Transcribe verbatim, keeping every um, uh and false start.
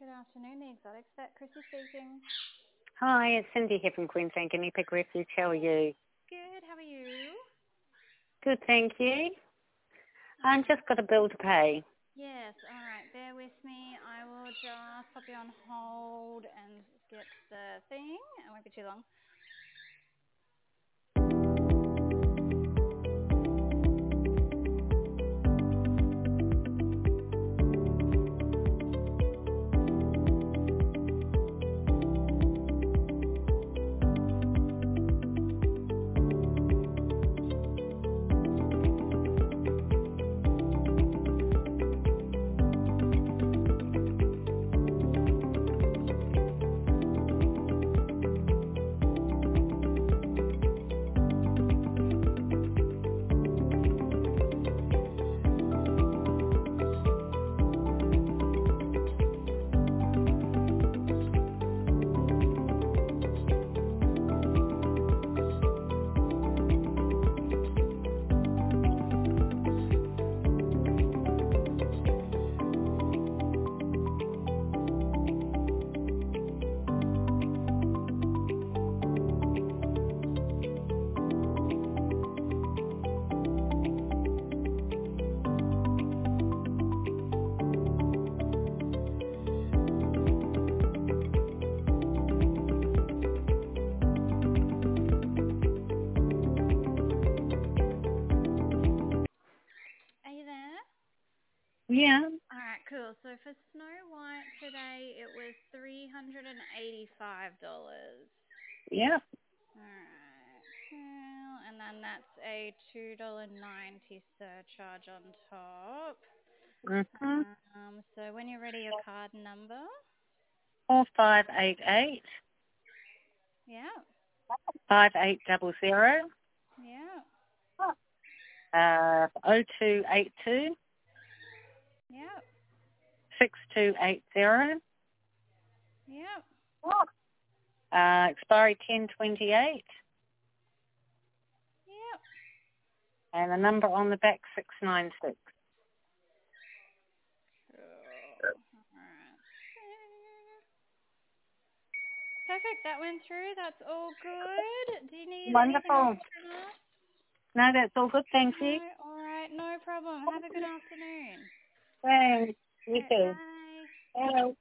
Good afternoon, the Exotic Vet. Chrissy speaking. Hi, it's Cindy here from Queensland Guinea Pig Refuge. How are you? Good, how are you? Good, thank you. I've just got a bill to pay. Yes, all right, bear with me. I will just pop you on hold and get the thing. It won't be too long. Are you there? Yeah. All right, cool. So for Snow White today, it was three hundred eighty-five dollars. Yeah. All right, cool. And then that's a two dollars ninety surcharge on top. Mm-hmm. Um, so when you're ready, your card number. Four five eight eight Yeah, five eight double zero. yeah, Uh, O two eight two yeah, six two eight zero. yeah, Uh, expiry ten twenty eight, yeah. and the number on the back six nine six. Cool. All right. Perfect. That went through. That's all good. Do you need anything else Wonderful. from us? No, that's all good. Thank No. you. All right. No problem. Have a good afternoon. Thanks. All You right. too. Bye. Hello.